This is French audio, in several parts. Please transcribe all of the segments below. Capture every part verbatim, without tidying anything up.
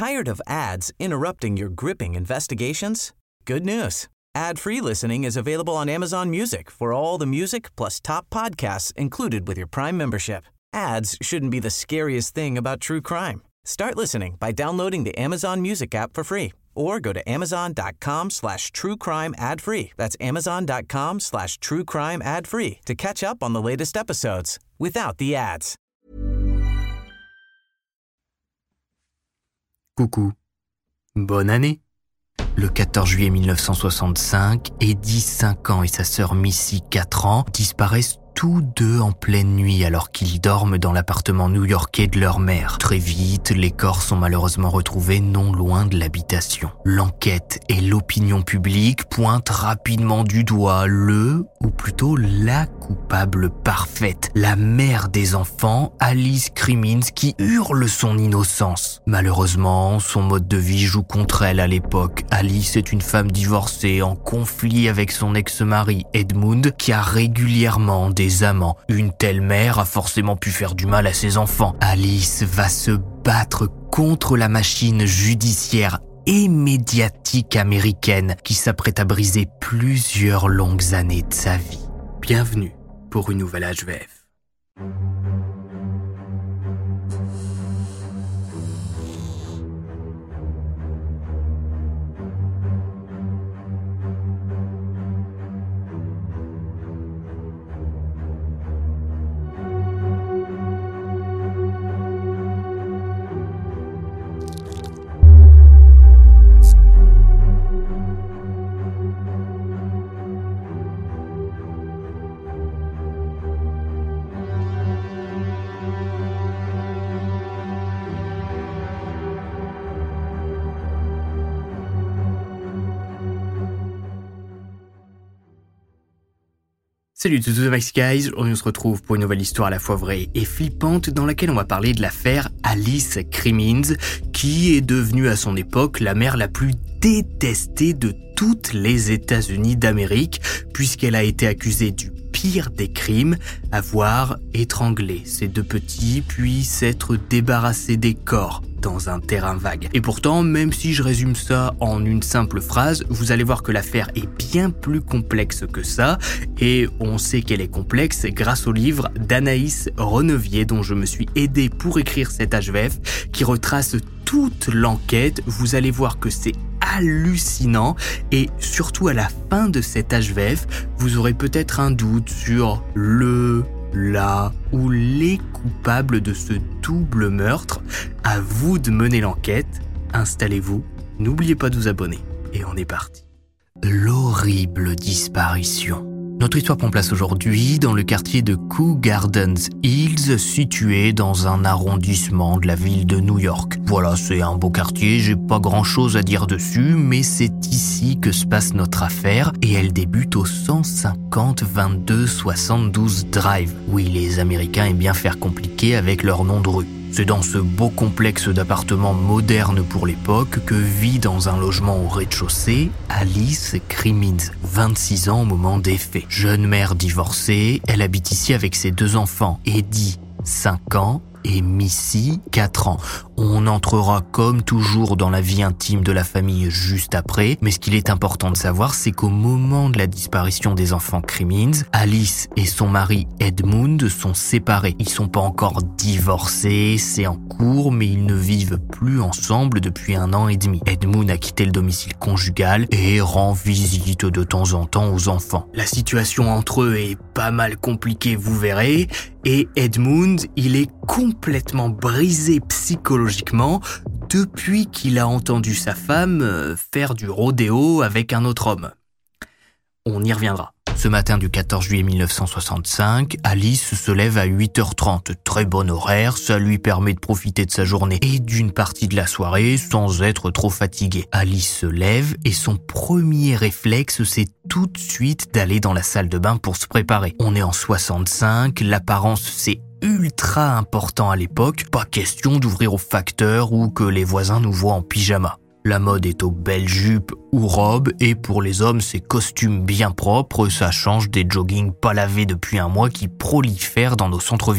Tired of ads interrupting your gripping investigations? Good news. Ad-free listening is available on Amazon Music for all the music plus top podcasts included with your Prime membership. Ads shouldn't be the scariest thing about true crime. Start listening by downloading the Amazon Music app for free or go to amazon.com slash true crime ad free. That's amazon.com slash true crime ad free to catch up on the latest episodes without the ads. Coucou. Bonne année. Le quatorze juillet mille neuf cent soixante-cinq, Eddie, cinq ans, et sa sœur Missy, quatre ans, disparaissent tous deux en pleine nuit alors qu'ils dorment dans l'appartement new-yorkais de leur mère. Très vite, les corps sont malheureusement retrouvés non loin de l'habitation. L'enquête et l'opinion publique pointent rapidement du doigt le, ou plutôt la coupable parfaite, la mère des enfants, Alice Crimmins, qui hurle son innocence. Malheureusement, son mode de vie joue contre elle à l'époque. Alice est une femme divorcée, en conflit avec son ex-mari Edmund, qui a régulièrement des des amants. Une telle mère a forcément pu faire du mal à ses enfants. Alice va se battre contre la machine judiciaire et médiatique américaine qui s'apprête à briser plusieurs longues années de sa vie. Bienvenue pour une nouvelle H V F. Salut tous les Max Guys, aujourd'hui on se retrouve pour une nouvelle histoire à la fois vraie et flippante dans laquelle on va parler de l'affaire Alice Crimmins, qui est devenue à son époque la mère la plus détestée de toutes les États-Unis d'Amérique, puisqu'elle a été accusée du pire des crimes, avoir étranglé ses deux petits, puis s'être débarrassée des corps dans un terrain vague. Et pourtant, même si je résume ça en une simple phrase, vous allez voir que l'affaire est bien plus complexe que ça, et on sait qu'elle est complexe grâce au livre d'Anaïs Renevier, dont je me suis aidé pour écrire cet H V F, qui retrace toute l'enquête. Vous allez voir que c'est hallucinant, et surtout à la fin de cet H V F, vous aurez peut-être un doute sur le... là ou les coupables de ce double meurtre. À vous de mener l'enquête. Installez-vous, n'oubliez pas de vous abonner. Et on est parti. L'horrible disparition. Notre histoire prend place aujourd'hui dans le quartier de Kew Gardens Hills, situé dans un arrondissement de la ville de New York. Voilà, c'est un beau quartier, j'ai pas grand chose à dire dessus, mais c'est ici que se passe notre affaire, et elle débute au cent cinquante vingt-deux soixante-douze Drive. Oui, les Américains aiment bien faire compliqué avec leur nom de rue. C'est dans ce beau complexe d'appartements modernes pour l'époque que vit dans un logement au rez-de-chaussée Alice Crimmins, vingt-six ans au moment des faits. Jeune mère divorcée, elle habite ici avec ses deux enfants, Eddie, cinq ans, et Missy, quatre ans. On entrera comme toujours dans la vie intime de la famille juste après, mais ce qu'il est important de savoir, c'est qu'au moment de la disparition des enfants Crimmins, Alice et son mari Edmund sont séparés. Ils sont pas encore divorcés, c'est en cours, mais ils ne vivent plus ensemble depuis un an et demi. Edmund a quitté le domicile conjugal et rend visite de temps en temps aux enfants. La situation entre eux est pas mal compliquée, vous verrez, et Edmund, il est complètement brisé psychologiquement depuis qu'il a entendu sa femme faire du rodéo avec un autre homme. On y reviendra. Ce matin du quatorze juillet mille neuf cent soixante-cinq, Alice se lève à huit heures trente. Très bon horaire, ça lui permet de profiter de sa journée et d'une partie de la soirée sans être trop fatiguée. Alice se lève et son premier réflexe, c'est tout de suite d'aller dans la salle de bain pour se préparer. On est en soixante-cinq, l'apparence c'est ultra important à l'époque, pas question d'ouvrir au facteur ou que les voisins nous voient en pyjama. La mode est aux belles jupes ou robes et pour les hommes, c'est costumes bien propres, ça change des joggings pas lavés depuis un mois qui prolifèrent dans nos centres-villes.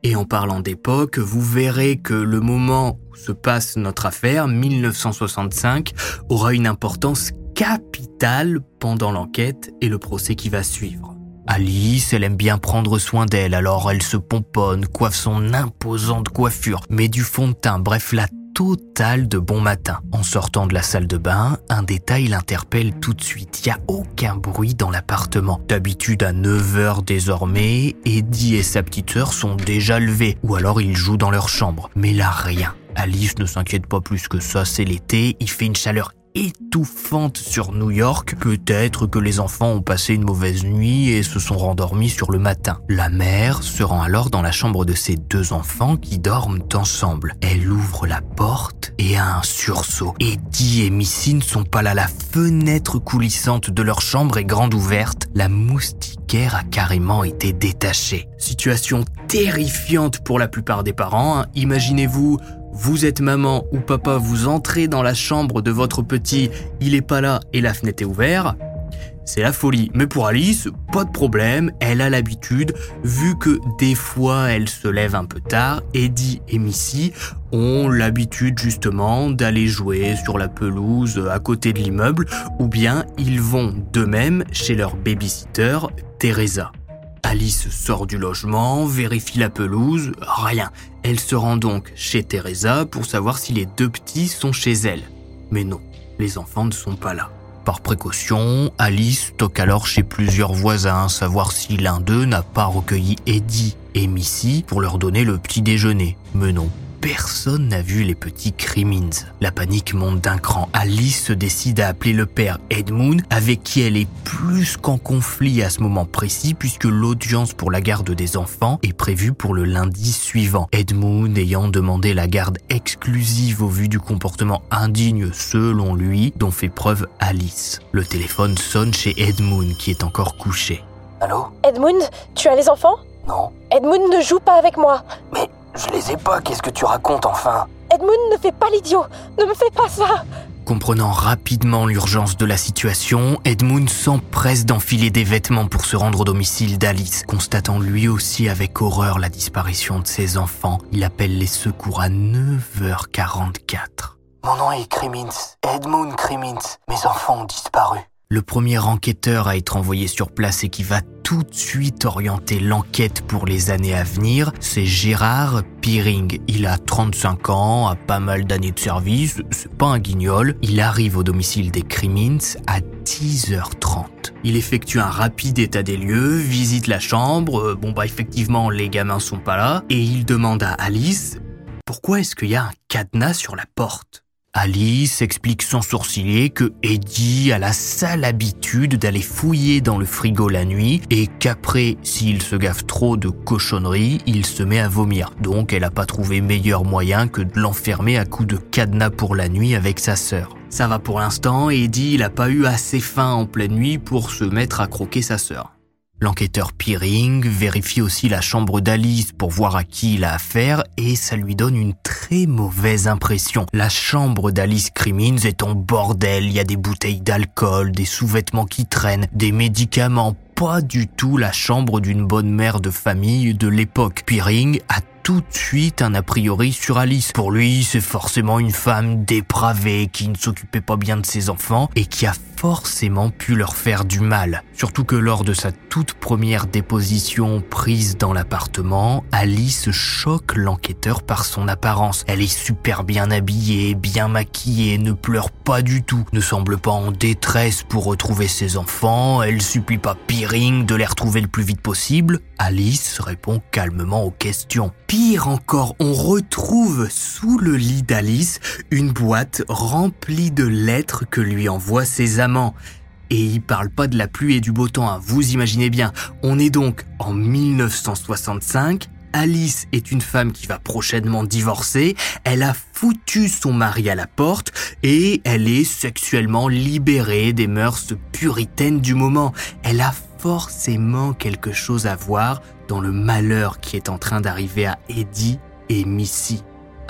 Et en parlant d'époque, vous verrez que le moment où se passe notre affaire, dix-neuf cent soixante-cinq, aura une importance capitale pendant l'enquête et le procès qui va suivre. Alice, elle aime bien prendre soin d'elle, alors elle se pomponne, coiffe son imposante coiffure, met du fond de teint, bref la totale de bon matin. En sortant de la salle de bain, un détail l'interpelle tout de suite. Il n'y a aucun bruit dans l'appartement. D'habitude à neuf heures désormais, Eddie et sa petite sœur sont déjà levés, ou alors ils jouent dans leur chambre. Mais là, rien. Alice ne s'inquiète pas plus que ça, c'est l'été, il fait une chaleur étouffante sur New York. Peut-être que les enfants ont passé une mauvaise nuit et se sont rendormis sur le matin. La mère se rend alors dans la chambre de ses deux enfants qui dorment ensemble. Elle ouvre la porte et a un sursaut. Eddie et Missy ne sont pas là. La fenêtre coulissante de leur chambre est grande ouverte. La moustiquaire a carrément été détachée. Situation terrifiante pour la plupart des parents, hein. Imaginez-vous, vous êtes maman ou papa, vous entrez dans la chambre de votre petit, il est pas là et la fenêtre est ouverte. C'est la folie. Mais pour Alice, pas de problème, elle a l'habitude, vu que des fois elle se lève un peu tard, Eddie et Missy ont l'habitude justement d'aller jouer sur la pelouse à côté de l'immeuble, ou bien ils vont d'eux-mêmes chez leur babysitter, Teresa. Alice sort du logement, vérifie la pelouse, rien. Elle se rend donc chez Teresa pour savoir si les deux petits sont chez elle. Mais non, les enfants ne sont pas là. Par précaution, Alice toque alors chez plusieurs voisins, savoir si l'un d'eux n'a pas recueilli Eddie et Missy pour leur donner le petit déjeuner. Mais non. Personne n'a vu les petits Crimmins. La panique monte d'un cran. Alice se décide à appeler le père Edmund, avec qui elle est plus qu'en conflit à ce moment précis, puisque l'audience pour la garde des enfants est prévue pour le lundi suivant. Edmund ayant demandé la garde exclusive au vu du comportement indigne, selon lui, dont fait preuve Alice. Le téléphone sonne chez Edmund, qui est encore couché. Allô ? Edmund, tu as les enfants ? Non. Edmund ne joue pas avec moi. Mais je les ai pas, qu'est-ce que tu racontes enfin ? Edmund, ne fais pas l'idiot, ne me fais pas ça. Comprenant rapidement l'urgence de la situation, Edmund s'empresse d'enfiler des vêtements pour se rendre au domicile d'Alice. Constatant lui aussi avec horreur la disparition de ses enfants, il appelle les secours à neuf heures quarante-quatre. Mon nom est Crimmins, Edmund Crimmins. Mes enfants ont disparu. Le premier enquêteur à être envoyé sur place et qui va tout de suite orienter l'enquête pour les années à venir, c'est Gérard Piring. Il a trente-cinq ans, a pas mal d'années de service, c'est pas un guignol. Il arrive au domicile des Crimmins à dix heures trente. Il effectue un rapide état des lieux, visite la chambre, bon bah effectivement les gamins sont pas là, et il demande à Alice « Pourquoi est-ce qu'il y a un cadenas sur la porte ?» Alice explique sans sourciller que Eddie a la sale habitude d'aller fouiller dans le frigo la nuit et qu'après, s'il se gaffe trop de cochonneries, il se met à vomir. Donc elle a pas trouvé meilleur moyen que de l'enfermer à coups de cadenas pour la nuit avec sa sœur. Ça va pour l'instant, Eddie il a pas eu assez faim en pleine nuit pour se mettre à croquer sa sœur. L'enquêteur Piring vérifie aussi la chambre d'Alice pour voir à qui il a affaire et ça lui donne une très mauvaise impression. La chambre d'Alice Crimmins est en bordel, il y a des bouteilles d'alcool, des sous-vêtements qui traînent, des médicaments, pas du tout la chambre d'une bonne mère de famille de l'époque. Piring a tout de suite un a priori sur Alice. Pour lui, c'est forcément une femme dépravée qui ne s'occupait pas bien de ses enfants et qui a forcément pu leur faire du mal. Surtout que lors de sa toute première déposition prise dans l'appartement, Alice choque l'enquêteur par son apparence. Elle est super bien habillée, bien maquillée, ne pleure pas du tout, ne semble pas en détresse pour retrouver ses enfants, elle supplie pas Piring de les retrouver le plus vite possible. Alice répond calmement aux questions. Pire encore, on retrouve sous le lit d'Alice une boîte remplie de lettres que lui envoient ses amants. Et il parle pas de la pluie et du beau temps, hein. Vous imaginez bien. On est donc en dix-neuf cent soixante-cinq. Alice est une femme qui va prochainement divorcer. Elle a foutu son mari à la porte et elle est sexuellement libérée des mœurs puritaines du moment. Elle a forcément quelque chose à voir dans le malheur qui est en train d'arriver à Eddie et Missy.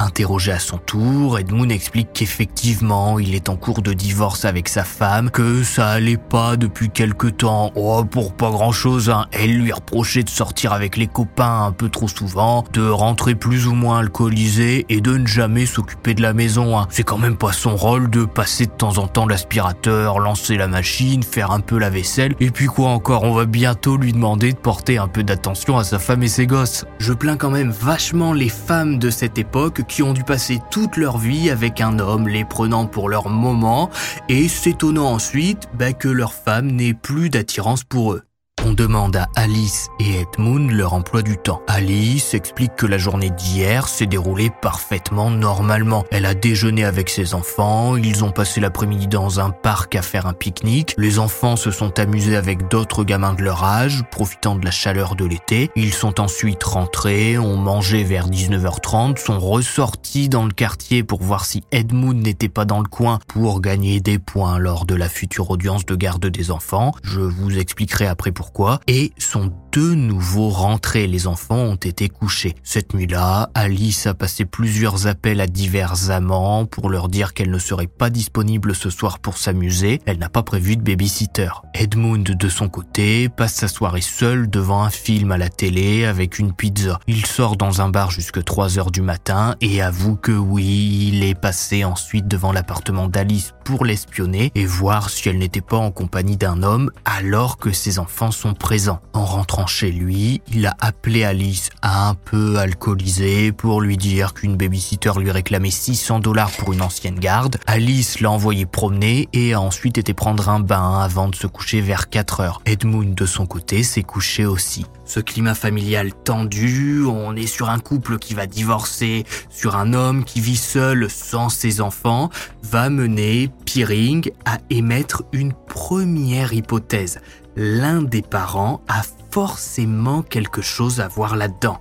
Interrogé à son tour, Edmund explique qu'effectivement, il est en cours de divorce avec sa femme, que ça allait pas depuis quelque temps. Oh, pour pas grand-chose, hein. Elle lui reprochait de sortir avec les copains un peu trop souvent, de rentrer plus ou moins alcoolisé et de ne jamais s'occuper de la maison, hein. C'est quand même pas son rôle de passer de temps en temps l'aspirateur, lancer la machine, faire un peu la vaisselle, et puis quoi encore, on va bientôt lui demander de porter un peu d'attention à sa femme et ses gosses. Je plains quand même vachement les femmes de cette époque qui ont dû passer toute leur vie avec un homme, les prenant pour leur moment, et s'étonnant ensuite bah, que leur femme n'ait plus d'attirance pour eux. On demande à Alice et Edmund leur emploi du temps. Alice explique que la journée d'hier s'est déroulée parfaitement normalement. Elle a déjeuné avec ses enfants, ils ont passé l'après-midi dans un parc à faire un pique-nique. Les enfants se sont amusés avec d'autres gamins de leur âge, profitant de la chaleur de l'été. Ils sont ensuite rentrés, ont mangé vers dix-neuf heures trente, sont ressortis dans le quartier pour voir si Edmund n'était pas dans le coin pour gagner des points lors de la future audience de garde des enfants. Je vous expliquerai après pourquoi. Et sont de nouveau rentrés. Les enfants ont été couchés. Cette nuit-là, Alice a passé plusieurs appels à divers amants pour leur dire qu'elle ne serait pas disponible ce soir pour s'amuser. Elle n'a pas prévu de babysitter. Edmund, de son côté, passe sa soirée seul devant un film à la télé avec une pizza. Il sort dans un bar jusque trois heures du matin et avoue que oui, il est passé ensuite devant l'appartement d'Alice pour l'espionner et voir si elle n'était pas en compagnie d'un homme alors que ses enfants sont présents. En rentrant chez lui, il a appelé Alice un peu alcoolisée pour lui dire qu'une babysitter lui réclamait six cents dollars pour une ancienne garde. Alice l'a envoyé promener et a ensuite été prendre un bain avant de se coucher vers quatre heures. Edmund, de son côté, s'est couché aussi. Ce climat familial tendu, on est sur un couple qui va divorcer, sur un homme qui vit seul sans ses enfants, va mener Piering à émettre une première hypothèse. L'un des parents a forcément quelque chose à voir là-dedans.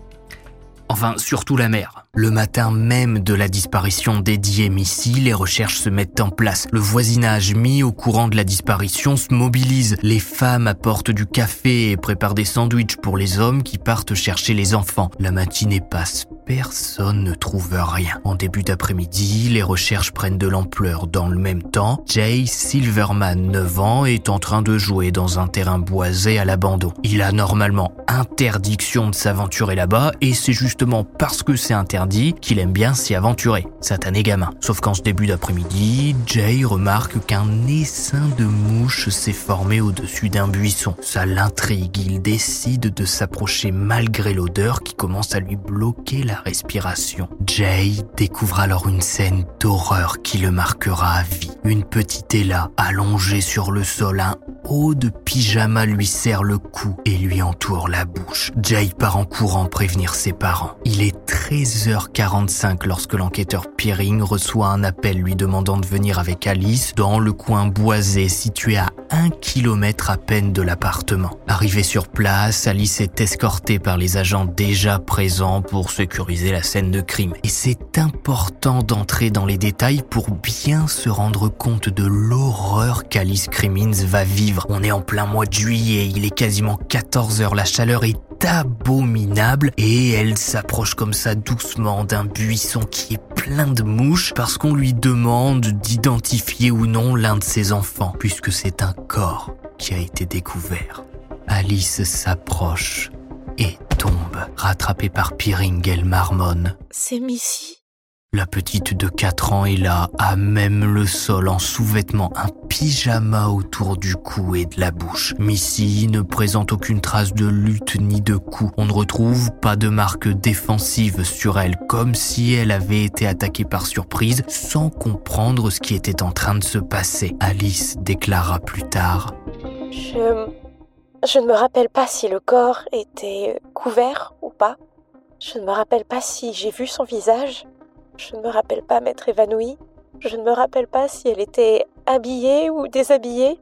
Enfin, surtout la mère. Le matin même de la disparition d'Eddie et Missy, les recherches se mettent en place. Le voisinage mis au courant de la disparition se mobilise. Les femmes apportent du café et préparent des sandwichs pour les hommes qui partent chercher les enfants. La matinée passe. Personne ne trouve rien. En début d'après-midi, les recherches prennent de l'ampleur. Dans le même temps, Jay Silverman, neuf ans, est en train de jouer dans un terrain boisé à l'abandon. Il a normalement interdiction de s'aventurer là-bas et c'est justement parce que c'est interdit qu'il aime bien s'y aventurer. Satané gamin. Sauf qu'en ce début d'après-midi, Jay remarque qu'un essaim de mouches s'est formé au-dessus d'un buisson. Ça l'intrigue. Il décide de s'approcher malgré l'odeur qui commence à lui bloquer la respiration. Jay découvre alors une scène d'horreur qui le marquera à vie. Une petite Ella, allongée sur le sol, un haut de pyjama lui serre le cou et lui entoure la bouche. Jay part en courant prévenir ses parents. Il est treize heures quarante-cinq lorsque l'enquêteur Piering reçoit un appel lui demandant de venir avec Alice dans le coin boisé situé à un kilomètre à peine de l'appartement. Arrivée sur place, Alice est escortée par les agents déjà présents pour sécuriser la scène de crime. Et c'est important d'entrer dans les détails pour bien se rendre compte de l'horreur qu'Alice Crimmins va vivre. On est en plein mois de juillet, il est quasiment quatorze heures, la chaleur est abominable et elle s'approche comme ça doucement d'un buisson qui est plein de mouches parce qu'on lui demande d'identifier ou non l'un de ses enfants puisque c'est un corps qui a été découvert. Alice s'approche et tombe, rattrapée par Piering, elle marmonne. C'est Missy. La petite de quatre ans est là, à même le sol, en sous-vêtements, un pyjama autour du cou et de la bouche. Missy ne présente aucune trace de lutte ni de coup. On ne retrouve pas de marque défensive sur elle, comme si elle avait été attaquée par surprise, sans comprendre ce qui était en train de se passer. Alice déclara plus tard. Je... Je ne me rappelle pas si le corps était couvert ou pas. Je ne me rappelle pas si j'ai vu son visage. Je ne me rappelle pas m'être évanouie. Je ne me rappelle pas si elle était habillée ou déshabillée.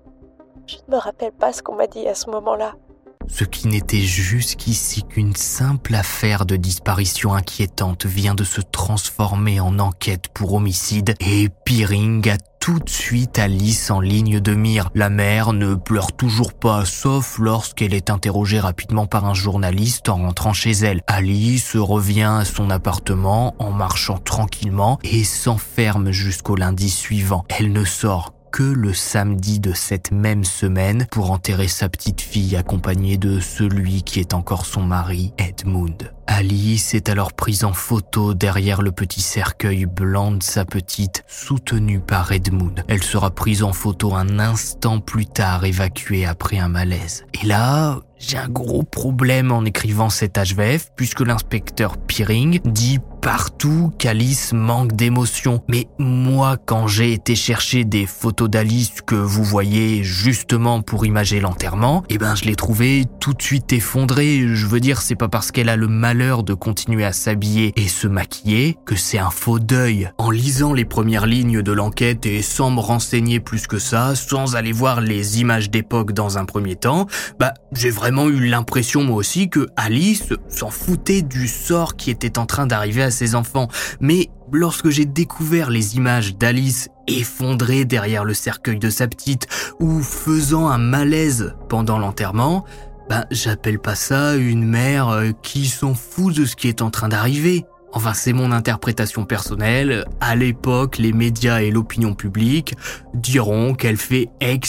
Je ne me rappelle pas ce qu'on m'a dit à ce moment-là. Ce qui n'était jusqu'ici qu'une simple affaire de disparition inquiétante vient de se transformer en enquête pour homicide et Piering a tout de suite Alice en ligne de mire. La mère ne pleure toujours pas, sauf lorsqu'elle est interrogée rapidement par un journaliste en rentrant chez elle. Alice revient à son appartement en marchant tranquillement et s'enferme jusqu'au lundi suivant. Elle ne sort que le samedi de cette même semaine pour enterrer sa petite fille accompagnée de celui qui est encore son mari, Edmund. Alice est alors prise en photo derrière le petit cercueil blanc de sa petite, soutenue par Edmund. Elle sera prise en photo un instant plus tard, évacuée après un malaise. Et là, j'ai un gros problème en écrivant cet H V F, puisque l'inspecteur Peering dit partout qu'Alice manque d'émotion. Mais moi, quand j'ai été chercher des photos d'Alice que vous voyez justement pour imager l'enterrement, eh ben je l'ai trouvée tout de suite effondrée. Je veux dire, c'est pas parce qu'elle a le malheur de continuer à s'habiller et se maquiller que c'est un faux deuil. En lisant les premières lignes de l'enquête et sans me renseigner plus que ça, sans aller voir les images d'époque dans un premier temps, bah j'ai vraiment eu l'impression moi aussi que Alice s'en foutait du sort qui était en train d'arriver à ses enfants. Mais lorsque j'ai découvert les images d'Alice effondrée derrière le cercueil de sa petite ou faisant un malaise pendant l'enterrement, ben, j'appelle pas ça une mère qui s'en fout de ce qui est en train d'arriver. Enfin, c'est mon interprétation personnelle. À l'époque, les médias et l'opinion publique diront qu'elle fait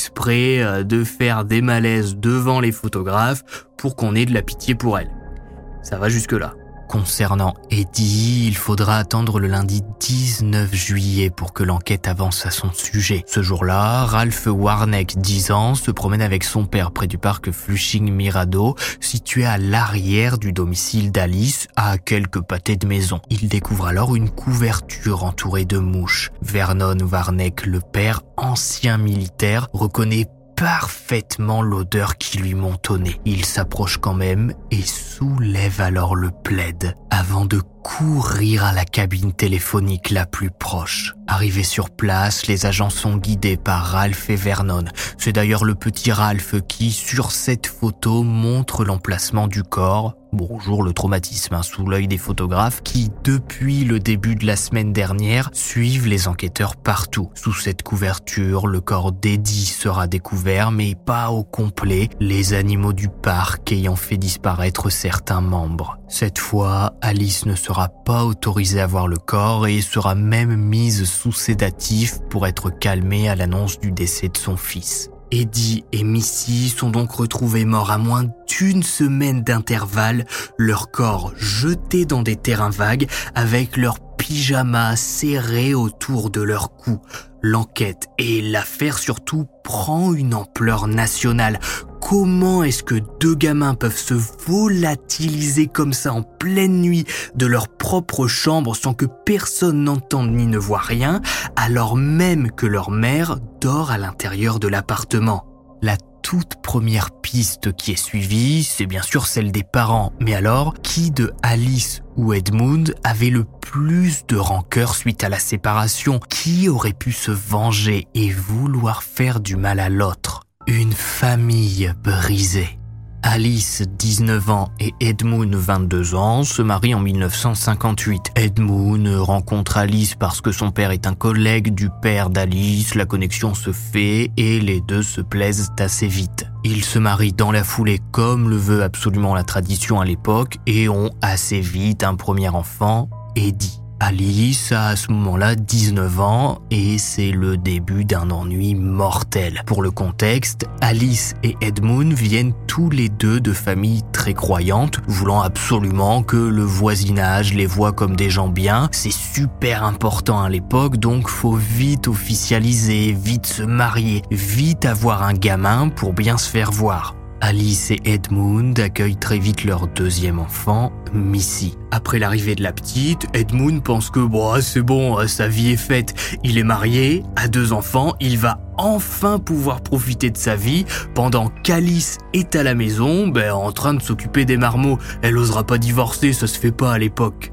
exprès de faire des malaises devant les photographes pour qu'on ait de la pitié pour elle. Ça va jusque-là. Concernant Eddie, il faudra attendre le lundi dix-neuf juillet pour que l'enquête avance à son sujet. Ce jour-là, Ralph Warneck, dix ans, se promène avec son père près du parc Flushing Mirado, situé à l'arrière du domicile d'Alice, à quelques pâtés de maison. Il découvre alors une couverture entourée de mouches. Vernon Warneck, le père, ancien militaire, reconnaît parfaitement l'odeur qui lui monte au nez. Il s'approche quand même et soulève alors le plaid avant de courir à la cabine téléphonique la plus proche. Arrivés sur place, les agents sont guidés par Ralph et Vernon. C'est d'ailleurs le petit Ralph qui, sur cette photo, montre l'emplacement du corps. Bonjour le traumatisme, hein, sous l'œil des photographes qui, depuis le début de la semaine dernière, suivent les enquêteurs partout. Sous cette couverture, le corps d'Eddie sera découvert, mais pas au complet, les animaux du parc ayant fait disparaître certains membres. Cette fois, Alice ne sera pas autorisée à voir le corps et sera même mise sous sédatif pour être calmée à l'annonce du décès de son fils. Eddie et Missy sont donc retrouvés morts à moins d'une semaine d'intervalle, leur corps jetés dans des terrains vagues avec leurs pyjamas serrés autour de leur cou. L'enquête et l'affaire surtout prend une ampleur nationale. Comment est-ce que deux gamins peuvent se volatiliser comme ça en pleine nuit de leur propre chambre sans que personne n'entende ni ne voit rien, alors même que leur mère dort à l'intérieur de l'appartement? La toute première piste qui est suivie, c'est bien sûr celle des parents. Mais alors, qui de Alice ou Edmund avait le plus de rancœur suite à la séparation? Qui aurait pu se venger et vouloir faire du mal à l'autre? Une famille brisée. Alice, dix-neuf ans, et Edmund, vingt-deux ans, se marient en dix-neuf cent cinquante-huit. Edmund rencontre Alice parce que son père est un collègue du père d'Alice, la connexion se fait et les deux se plaisent assez vite. Ils se marient dans la foulée comme le veut absolument la tradition à l'époque et ont assez vite un premier enfant, Eddie. Alice a à ce moment-là dix-neuf ans et c'est le début d'un ennui mortel. Pour le contexte, Alice et Edmund viennent tous les deux de familles très croyantes, voulant absolument que le voisinage les voit comme des gens bien. C'est super important à l'époque, donc faut vite officialiser, vite se marier, vite avoir un gamin pour bien se faire voir. Alice et Edmund accueillent très vite leur deuxième enfant, Missy. Après l'arrivée de la petite, Edmund pense que bon, c'est bon, sa vie est faite. Il est marié, a deux enfants, il va enfin pouvoir profiter de sa vie pendant qu'Alice est à la maison, ben, en train de s'occuper des marmots. Elle osera pas divorcer, ça se fait pas à l'époque.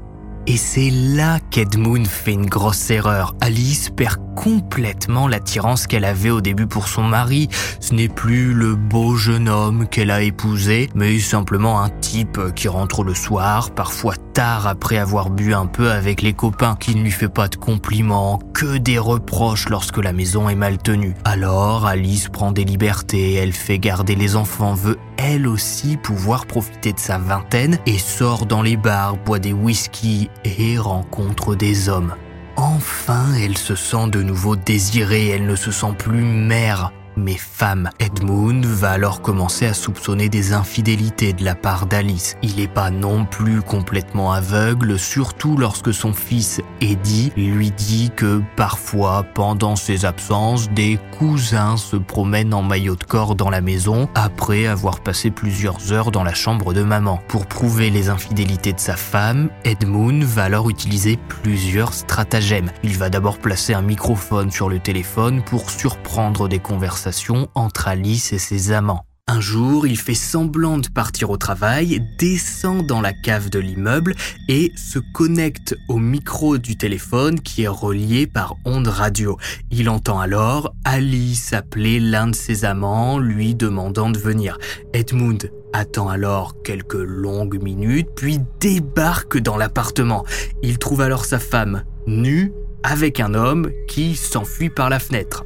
Et c'est là qu'Edmund fait une grosse erreur. Alice perd complètement l'attirance qu'elle avait au début pour son mari. Ce n'est plus le beau jeune homme qu'elle a épousé, mais simplement un type qui rentre le soir, parfois tard après avoir bu un peu avec les copains, qui ne lui fait pas de compliments, que des reproches lorsque la maison est mal tenue. Alors Alice prend des libertés, elle fait garder les enfants, veut elle aussi pouvoir profiter de sa vingtaine et sort dans les bars, boit des whisky et rencontre des hommes. Enfin, elle se sent de nouveau désirée, elle ne se sent plus mère, mais femme. Edmund va alors commencer à soupçonner des infidélités de la part d'Alice. Il n'est pas non plus complètement aveugle, surtout lorsque son fils Eddie lui dit que parfois, pendant ses absences, des cousins se promènent en maillot de corps dans la maison après avoir passé plusieurs heures dans la chambre de maman. Pour prouver les infidélités de sa femme, Edmund va alors utiliser plusieurs stratagèmes. Il va d'abord placer un microphone sur le téléphone pour surprendre des conversations entre Alice et ses amants. Un jour, il fait semblant de partir au travail, descend dans la cave de l'immeuble et se connecte au micro du téléphone qui est relié par onde radio. Il entend alors Alice appeler l'un de ses amants, lui demandant de venir. Edmund attend alors quelques longues minutes, puis débarque dans l'appartement. Il trouve alors sa femme nue avec un homme qui s'enfuit par la fenêtre.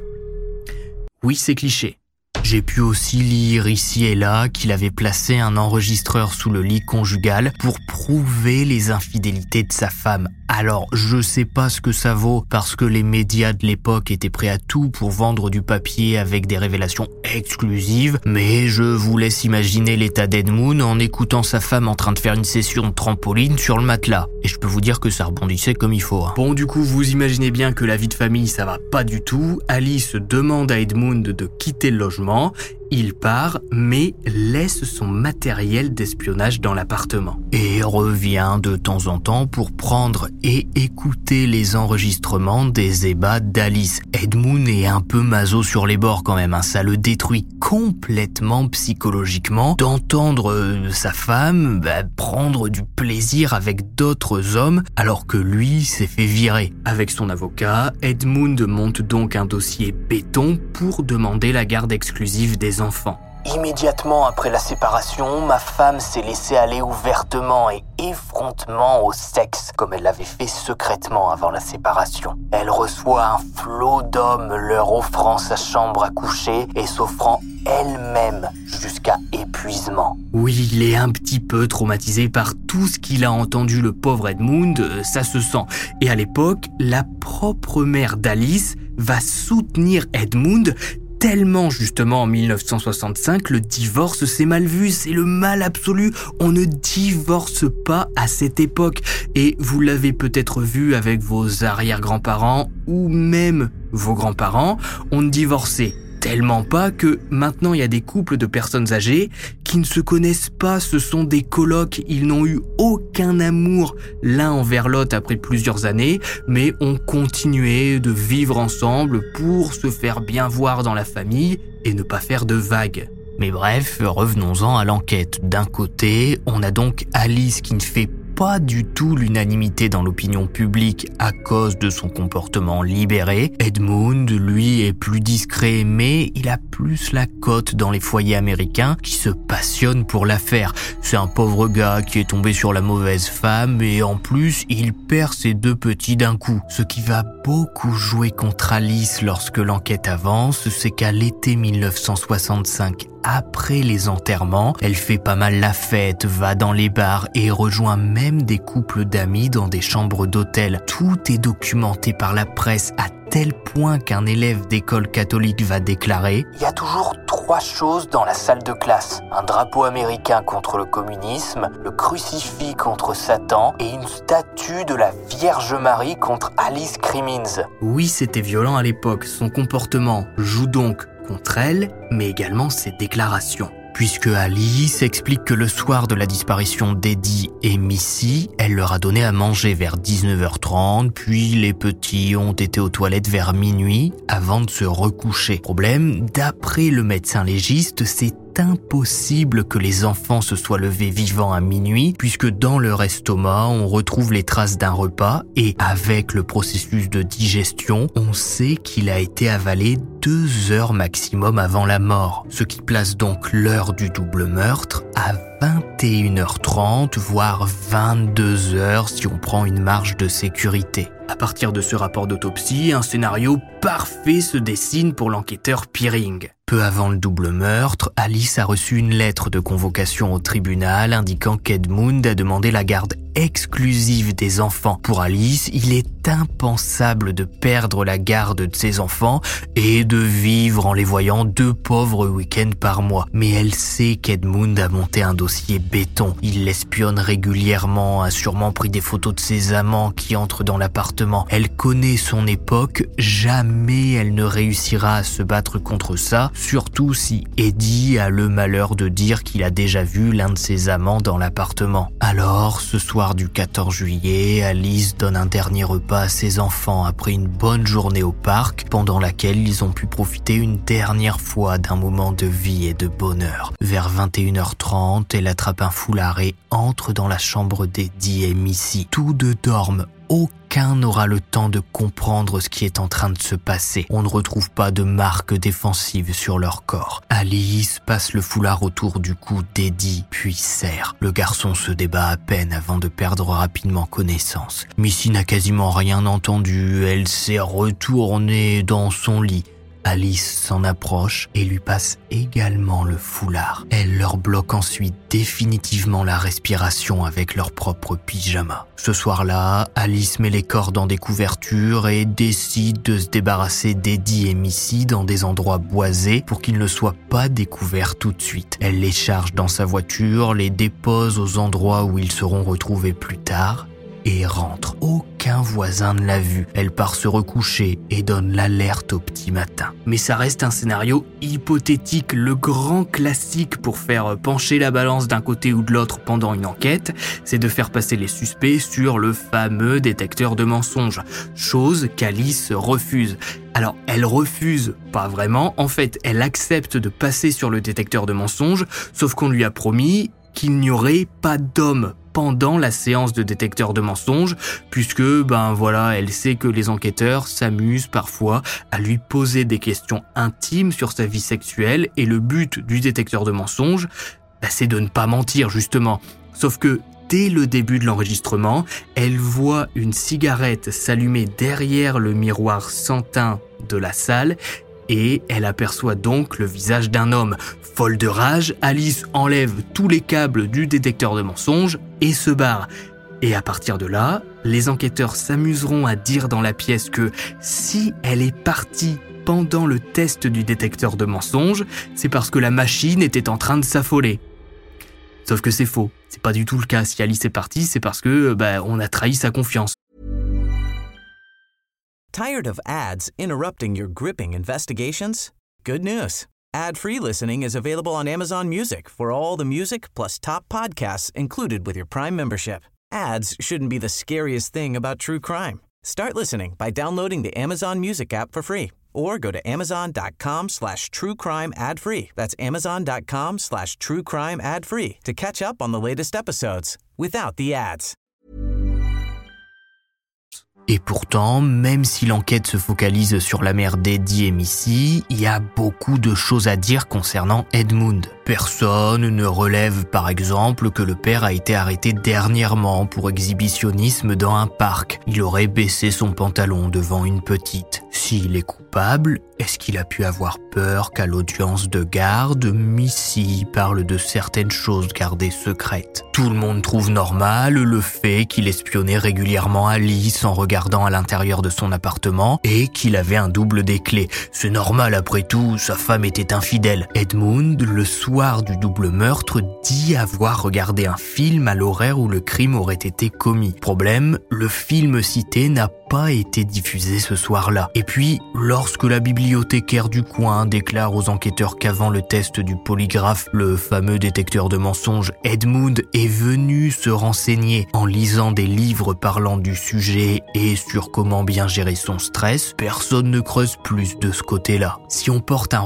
Oui, c'est cliché. J'ai pu aussi lire ici et là qu'il avait placé un enregistreur sous le lit conjugal pour prouver les infidélités de sa femme. Alors, je sais pas ce que ça vaut parce que les médias de l'époque étaient prêts à tout pour vendre du papier avec des révélations exclusives, mais je vous laisse imaginer l'état d'Edmund en écoutant sa femme en train de faire une session de trampoline sur le matelas. Et je peux vous dire que ça rebondissait comme il faut. Hein. Bon, du coup, vous imaginez bien que la vie de famille, ça va pas du tout. Alice demande à Edmund de quitter le logement. Il part, mais laisse son matériel d'espionnage dans l'appartement. Et revient de temps en temps pour prendre et écouter les enregistrements des ébats d'Alice. Edmund est un peu maso sur les bords quand même, hein. Ça le détruit complètement psychologiquement d'entendre euh, sa femme bah, prendre du plaisir avec d'autres hommes alors que lui s'est fait virer. Avec son avocat, Edmund monte donc un dossier béton pour demander la garde exclusive des enfants. Immédiatement après la séparation, ma femme s'est laissée aller ouvertement et effrontement au sexe, comme elle l'avait fait secrètement avant la séparation. Elle reçoit un flot d'hommes leur offrant sa chambre à coucher et s'offrant elle-même jusqu'à épuisement. Oui, il est un petit peu traumatisé par tout ce qu'il a entendu, le pauvre Edmund, ça se sent. Et à l'époque, la propre mère d'Alice va soutenir Edmund tellement justement en mille neuf cent soixante-cinq, le divorce c'est mal vu, c'est le mal absolu. On ne divorce pas à cette époque. Et vous l'avez peut-être vu avec vos arrière-grands-parents ou même vos grands-parents, on ne divorçait tellement pas que maintenant il y a des couples de personnes âgées qui ne se connaissent pas, ce sont des colocs, ils n'ont eu aucun amour l'un envers l'autre après plusieurs années, mais ont continué de vivre ensemble pour se faire bien voir dans la famille et ne pas faire de vagues. Mais bref, revenons-en à l'enquête. D'un côté, on a donc Alice qui ne fait pas du tout l'unanimité dans l'opinion publique à cause de son comportement libéré. Edmund, lui, est plus discret, mais il a plus la cote dans les foyers américains qui se passionnent pour l'affaire. C'est un pauvre gars qui est tombé sur la mauvaise femme et en plus, il perd ses deux petits d'un coup. Ce qui va beaucoup jouer contre Alice lorsque l'enquête avance, c'est qu'à l'été mille neuf cent soixante-cinq, après les enterrements, elle fait pas mal la fête, va dans les bars et rejoint même des couples d'amis dans des chambres d'hôtel. Tout est documenté par la presse à tel point qu'un élève d'école catholique va déclarer « Il y a toujours trois choses dans la salle de classe. Un drapeau américain contre le communisme, le crucifix contre Satan et une statue de la Vierge Marie contre Alice Crimmins. » Oui, c'était violent à l'époque. Son comportement joue donc contre elle, mais également ses déclarations. Puisque Alice explique que le soir de la disparition d'Eddie et Missy, elle leur a donné à manger vers dix-neuf heures trente, puis les petits ont été aux toilettes vers minuit avant de se recoucher. Problème, d'après le médecin légiste, c'est impossible que les enfants se soient levés vivants à minuit, puisque dans leur estomac, on retrouve les traces d'un repas et avec le processus de digestion, on sait qu'il a été avalé deux heures maximum avant la mort, ce qui place donc l'heure du double meurtre à vingt et une heures trente, voire vingt-deux heures si on prend une marge de sécurité. À partir de ce rapport d'autopsie, un scénario parfait se dessine pour l'enquêteur Piering. Peu avant le double meurtre, Alice a reçu une lettre de convocation au tribunal indiquant qu'Edmund a demandé la garde exclusive des enfants. Pour Alice, il est impensable de perdre la garde de ses enfants et de vivre en les voyant deux pauvres week-ends par mois. Mais elle sait qu'Edmund a monté un dossier béton. Il l'espionne régulièrement, a sûrement pris des photos de ses amants qui entrent dans l'appartement. Elle connaît son époque, jamais elle ne réussira à se battre contre ça, surtout si Eddie a le malheur de dire qu'il a déjà vu l'un de ses amants dans l'appartement. Alors, ce soir du quatorze juillet, Alice donne un dernier repas à ses enfants après une bonne journée au parc, pendant laquelle ils ont pu profiter une dernière fois d'un moment de vie et de bonheur. Vers vingt et une heures trente, elle attrape un foulard et entre dans la chambre d'Eddie et Missy. Tous deux dorment. Aucun n'aura le temps de comprendre ce qui est en train de se passer. On ne retrouve pas de marques défensives sur leur corps. Alice passe le foulard autour du cou d'Eddie, puis serre. Le garçon se débat à peine avant de perdre rapidement connaissance. Missy n'a quasiment rien entendu. Elle s'est retournée dans son lit. Alice s'en approche et lui passe également le foulard. Elle leur bloque ensuite définitivement la respiration avec leur propre pyjama. Ce soir-là, Alice met les corps dans des couvertures et décide de se débarrasser d'Eddie et Missy dans des endroits boisés pour qu'ils ne soient pas découverts tout de suite. Elle les charge dans sa voiture, les dépose aux endroits où ils seront retrouvés plus tard et rentre. Aucun voisin ne l'a vue. Elle part se recoucher et donne l'alerte au petit matin. Mais ça reste un scénario hypothétique, le grand classique pour faire pencher la balance d'un côté ou de l'autre pendant une enquête, c'est de faire passer les suspects sur le fameux détecteur de mensonges, chose qu'Alice refuse. Alors, elle refuse pas vraiment, en fait, elle accepte de passer sur le détecteur de mensonges, sauf qu'on lui a promis qu'il n'y aurait pas d'homme pendant la séance de détecteur de mensonges, puisque, ben voilà, elle sait que les enquêteurs s'amusent parfois à lui poser des questions intimes sur sa vie sexuelle, et le but du détecteur de mensonges, ben, c'est de ne pas mentir, justement. Sauf que, dès le début de l'enregistrement, elle voit une cigarette s'allumer derrière le miroir sans teint de la salle, et elle aperçoit donc le visage d'un homme. Folle de rage, Alice enlève tous les câbles du détecteur de mensonges et se barre. Et à partir de là, les enquêteurs s'amuseront à dire dans la pièce que si elle est partie pendant le test du détecteur de mensonges, c'est parce que la machine était en train de s'affoler. Sauf que c'est faux. C'est pas du tout le cas. Si Alice est partie, c'est parce que bah, on a trahi sa confiance. Tired of ads interrupting your gripping investigations? Good news. Ad-free listening is available on Amazon Music for all the music plus top podcasts included with your Prime membership. Ads shouldn't be the scariest thing about true crime. Start listening by downloading the Amazon Music app for free or go to amazon.com slash true crime ad free. That's amazon.com slash true crime ad free to catch up on the latest episodes without the ads. Et pourtant, même si l'enquête se focalise sur la mère d'Eddie et Missy, il y a beaucoup de choses à dire concernant Edmund. Personne ne relève par exemple que le père a été arrêté dernièrement pour exhibitionnisme dans un parc. Il aurait baissé son pantalon devant une petite. S'il est coupable, est-ce qu'il a pu avoir peur qu'à l'audience de garde, Missy parle de certaines choses gardées secrètes? Tout le monde trouve normal le fait qu'il espionnait régulièrement Alice en regardant à l'intérieur de son appartement et qu'il avait un double des clés. C'est normal après tout, sa femme était infidèle. Edmund, le soir du double meurtre, dit avoir regardé un film à l'horaire où le crime aurait été commis. Problème, le film cité n'a pas été diffusé ce soir-là. Et puis, lorsque la bibliothécaire du coin déclare aux enquêteurs qu'avant le test du polygraphe, le fameux détecteur de mensonges, Edmund est venu se renseigner en lisant des livres parlant du sujet et sur comment bien gérer son stress, personne ne creuse plus de ce côté-là. Si on porte un regard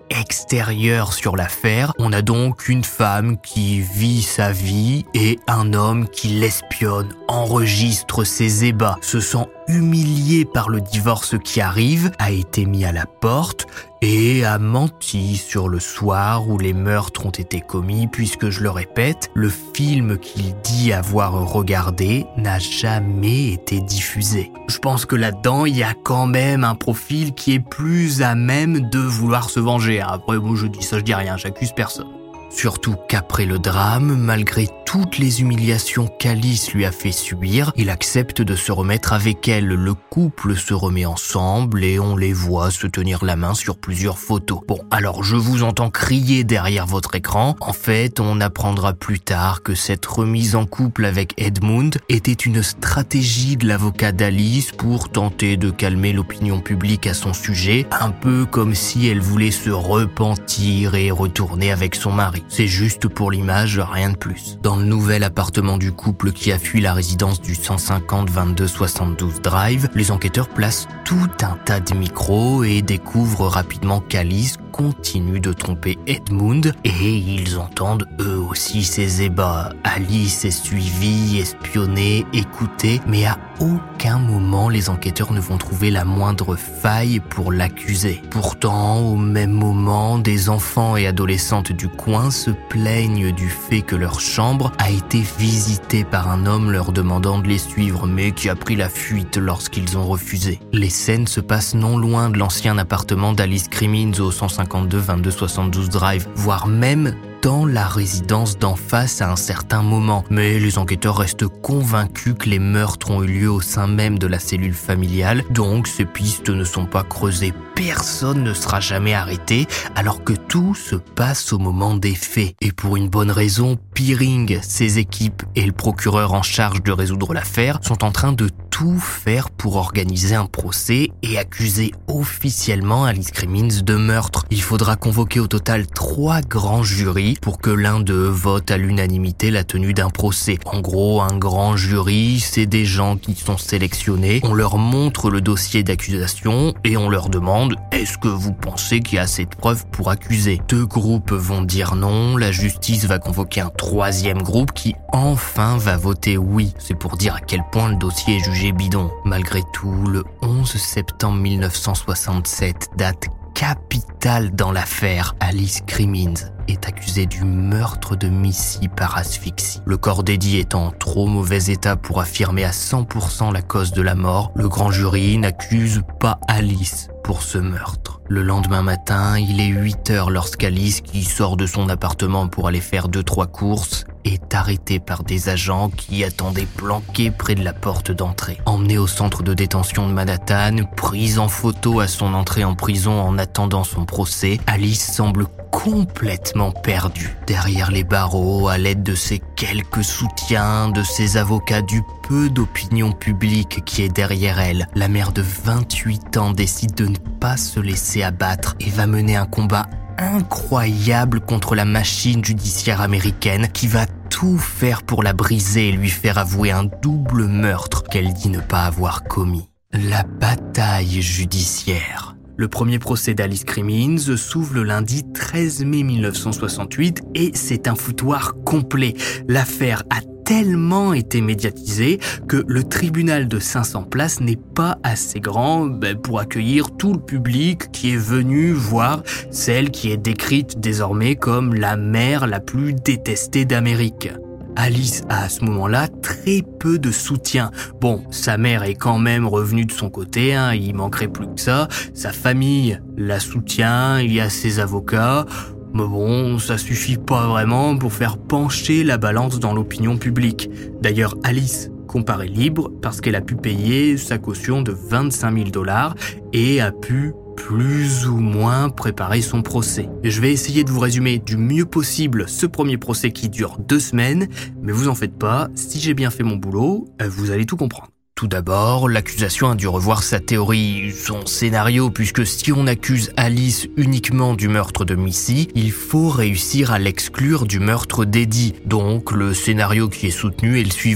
extérieur sur l'affaire. On a donc une femme qui vit sa vie et un homme qui l'espionne, enregistre ses ébats, se sent humilié par le divorce qui arrive, a été mis à la porte et a menti sur le soir où les meurtres ont été commis puisque, je le répète, le film qu'il dit avoir regardé n'a jamais été diffusé. Je pense que là-dedans, il y a quand même un profil qui est plus à même de vouloir se venger. Après, bon, je dis ça, je dis rien, j'accuse personne. Surtout qu'après le drame, malgré toutes les humiliations qu'Alice lui a fait subir, il accepte de se remettre avec elle. Le couple se remet ensemble et on les voit se tenir la main sur plusieurs photos. Bon, alors je vous entends crier derrière votre écran. En fait, on apprendra plus tard que cette remise en couple avec Edmund était une stratégie de l'avocat d'Alice pour tenter de calmer l'opinion publique à son sujet, un peu comme si elle voulait se repentir et retourner avec son mari. C'est juste pour l'image, rien de plus. Dans le nouvel appartement du couple qui a fui la résidence du cent cinquante vingt-deux soixante-douze Drive, les enquêteurs placent tout un tas de micros et découvrent rapidement qu'Alice continue de tromper Edmund et ils entendent eux aussi ses ébats. Alice est suivie, espionnée, écoutée, mais à aucun moment les enquêteurs ne vont trouver la moindre faille pour l'accuser. Pourtant, au même moment, des enfants et adolescentes du coin se plaignent du fait que leur chambre a été visitée par un homme leur demandant de les suivre, mais qui a pris la fuite lorsqu'ils ont refusé. Les scènes se passent non loin de l'ancien appartement d'Alice Crimmins au cent cinquante-deux vingt-deux soixante-douze Drive, voire même dans la résidence d'en face à un certain moment. Mais les enquêteurs restent convaincus que les meurtres ont eu lieu au sein même de la cellule familiale, donc ces pistes ne sont pas creusées. Personne ne sera jamais arrêté, alors que tout se passe au moment des faits. Et pour une bonne raison, Peering, ses équipes et le procureur en charge de résoudre l'affaire sont en train de tout faire pour organiser un procès et accuser officiellement Alice Crimmins de meurtre. Il faudra convoquer au total trois grands jurys pour que l'un d'eux vote à l'unanimité la tenue d'un procès. En gros, un grand jury, c'est des gens qui sont sélectionnés, on leur montre le dossier d'accusation et on leur demande « Est-ce que vous pensez qu'il y a assez de preuves pour accuser ?» Deux groupes vont dire non, la justice va convoquer un troisième groupe qui enfin va voter oui. C'est pour dire à quel point le dossier est jugé bidon. Malgré tout, le onze septembre mille neuf cent soixante-sept, date capitale dans l'affaire, Alice Crimmins est accusée du meurtre de Missy par asphyxie. Le corps d'Eddie étant en trop mauvais état pour affirmer à cent pour cent la cause de la mort, le grand jury n'accuse pas Alice pour ce meurtre. Le lendemain matin, il est huit heures lorsqu'Alice, qui sort de son appartement pour aller faire deux trois courses, est arrêtée par des agents qui attendaient planqués près de la porte d'entrée. Emmenée au centre de détention de Manhattan, prise en photo à son entrée en prison en attendant son procès, Alice semble complètement perdue. Derrière les barreaux, à l'aide de ses quelques soutiens, de ses avocats, du peu d'opinion publique qui est derrière elle, la mère de vingt-huit ans décide de ne pas se laisser abattre et va mener un combat incroyable contre la machine judiciaire américaine qui va tout faire pour la briser et lui faire avouer un double meurtre qu'elle dit ne pas avoir commis. La bataille judiciaire. Le premier procès d'Alice Crimmins s'ouvre le lundi treize mai mille neuf cent soixante-huit et c'est un foutoir complet. L'affaire a tellement été médiatisée que le tribunal de cinq cents places n'est pas assez grand ben, pour accueillir tout le public qui est venu voir celle qui est décrite désormais comme la mère la plus détestée d'Amérique. Alice a à ce moment-là très peu de soutien. Bon, sa mère est quand même revenue de son côté, hein, il manquerait plus que ça. Sa famille la soutient, il y a ses avocats. Mais bon, ça suffit pas vraiment pour faire pencher la balance dans l'opinion publique. D'ailleurs, Alice comparaît libre parce qu'elle a pu payer sa caution de vingt-cinq mille dollars et a pu plus ou moins préparer son procès. Je vais essayer de vous résumer du mieux possible ce premier procès qui dure deux semaines, mais vous en faites pas, si j'ai bien fait mon boulot, vous allez tout comprendre. Tout d'abord, l'accusation a dû revoir sa théorie, son scénario, puisque si on accuse Alice uniquement du meurtre de Missy, il faut réussir à l'exclure du meurtre d'Eddie. Donc, le scénario qui est soutenu est le suivant.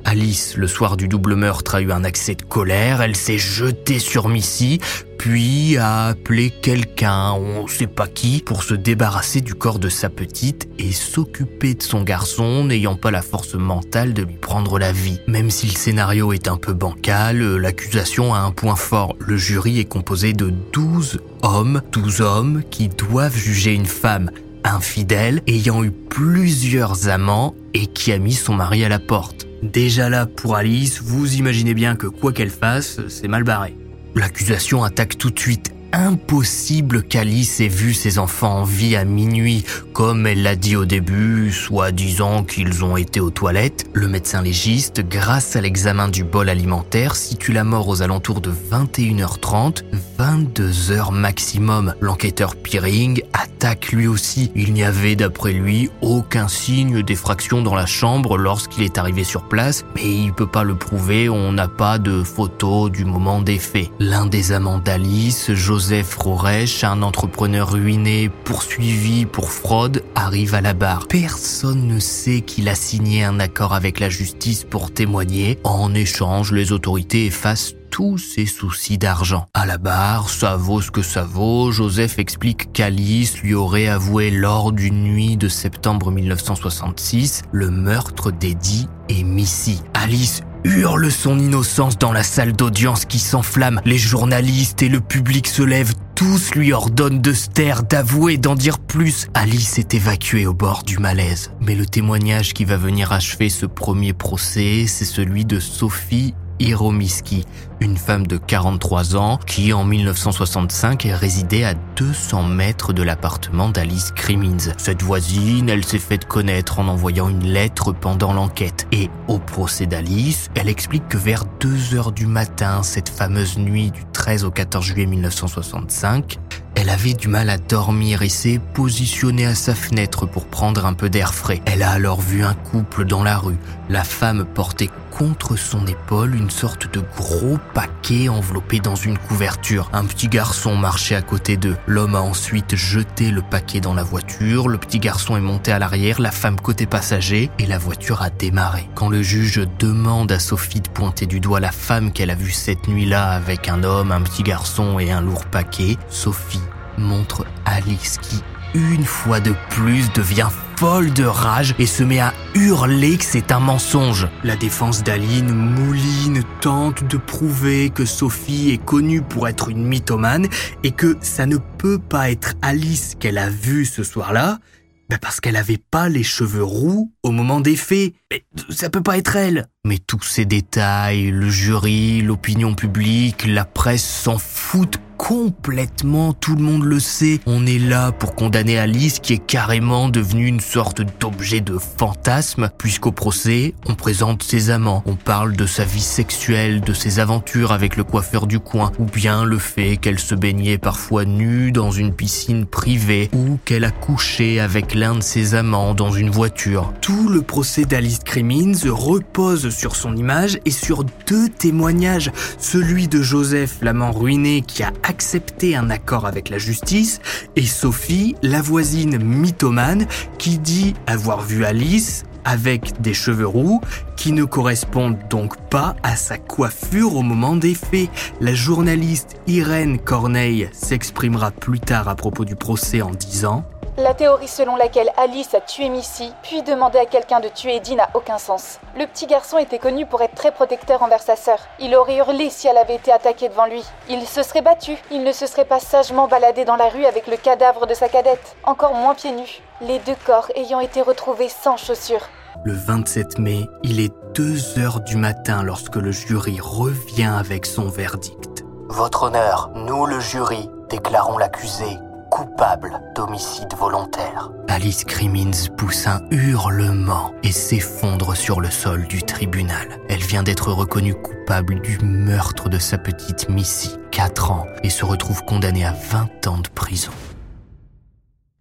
Alice, le soir du double meurtre, a eu un accès de colère, elle s'est jetée sur Missy, puis a appelé quelqu'un, on ne sait pas qui, pour se débarrasser du corps de sa petite et s'occuper de son garçon, n'ayant pas la force mentale de lui prendre la vie. Même si le scénario est un peu bancal, l'accusation a un point fort. Le jury est composé de douze hommes, douze hommes qui doivent juger une femme infidèle, ayant eu plusieurs amants et qui a mis son mari à la porte. Déjà là, pour Alice, vous imaginez bien que quoi qu'elle fasse, c'est mal barré. L'accusation attaque tout de suite. Impossible qu'Alice ait vu ses enfants en vie à minuit, comme elle l'a dit au début, soit disant qu'ils ont été aux toilettes. Le médecin légiste, grâce à l'examen du bol alimentaire, situe la mort aux alentours de vingt et une heures trente, vingt-deux heures maximum. L'enquêteur Piring attaque lui aussi. Il n'y avait, d'après lui, aucun signe d'effraction dans la chambre lorsqu'il est arrivé sur place, mais il peut pas le prouver, on n'a pas de photo du moment des faits. L'un des amants d'Alice, Joseph Roresch, un entrepreneur ruiné, poursuivi pour fraude, arrive à la barre. Personne ne sait qu'il a signé un accord avec la justice pour témoigner. En échange, les autorités effacent tous ses soucis d'argent. À la barre, ça vaut ce que ça vaut. Joseph explique qu'Alice lui aurait avoué lors d'une nuit de septembre mille neuf cent soixante-six le meurtre d'Eddie et Missy. Alice hurle son innocence dans la salle d'audience qui s'enflamme. Les journalistes et le public se lèvent. Tous lui ordonnent de se taire, d'avouer, d'en dire plus. Alice est évacuée au bord du malaise. Mais le témoignage qui va venir achever ce premier procès, c'est celui de Sophie Hiromiski, une femme de quarante-trois ans qui, en mille neuf cent soixante-cinq, résidait à deux cents mètres de l'appartement d'Alice Crimmins. Cette voisine, elle s'est fait connaître en envoyant une lettre pendant l'enquête. Et au procès d'Alice, elle explique que vers deux heures du matin, cette fameuse nuit du treize au quatorze juillet mille neuf cent soixante-cinq, elle avait du mal à dormir et s'est positionnée à sa fenêtre pour prendre un peu d'air frais. Elle a alors vu un couple dans la rue. La femme portait contre son épaule une sorte de gros paquet enveloppé dans une couverture. Un petit garçon marchait à côté d'eux. L'homme a ensuite jeté le paquet dans la voiture. Le petit garçon est monté à l'arrière, la femme côté passager et la voiture a démarré. Quand le juge demande à Sophie de pointer du doigt la femme qu'elle a vue cette nuit-là avec un homme, un petit garçon et un lourd paquet, Sophie montre Alice qui, une fois de plus, devient folle de rage et se met à hurler que c'est un mensonge. La défense d'Aline mouline, tente de prouver que Sophie est connue pour être une mythomane et que ça ne peut pas être Alice qu'elle a vue ce soir-là, ben parce qu'elle avait pas les cheveux roux au moment des faits. Mais ça peut pas être elle. Mais tous ces détails, le jury, l'opinion publique, la presse s'en foutent complètement, tout le monde le sait. On est là pour condamner Alice qui est carrément devenue une sorte d'objet de fantasme, puisqu'au procès, on présente ses amants, on parle de sa vie sexuelle, de ses aventures avec le coiffeur du coin, ou bien le fait qu'elle se baignait parfois nue dans une piscine privée, ou qu'elle a couché avec l'un de ses amants dans une voiture. Tout le procès d'Alice Crimmins repose sur son image et sur deux témoignages, celui de Joseph, l'amant ruiné qui a accepté un accord avec la justice, et Sophie, la voisine mythomane, qui dit avoir vu Alice avec des cheveux roux qui ne correspondent donc pas à sa coiffure au moment des faits. La journaliste Irène Corneille s'exprimera plus tard à propos du procès en disant: La théorie selon laquelle Alice a tué Missy, puis demandé à quelqu'un de tuer Eddie n'a aucun sens. Le petit garçon était connu pour être très protecteur envers sa sœur. Il aurait hurlé si elle avait été attaquée devant lui. Il se serait battu. Il ne se serait pas sagement baladé dans la rue avec le cadavre de sa cadette, encore moins pieds nus. Les deux corps ayant été retrouvés sans chaussures. Le vingt-sept mai, il est deux heures du matin lorsque le jury revient avec son verdict. Votre honneur, nous le jury, déclarons l'accusé coupable d'homicide volontaire. Alice Crimmins pousse un hurlement et s'effondre sur le sol du tribunal. Elle vient d'être reconnue coupable du meurtre de sa petite Missy, quatre ans, et se retrouve condamnée à vingt ans de prison.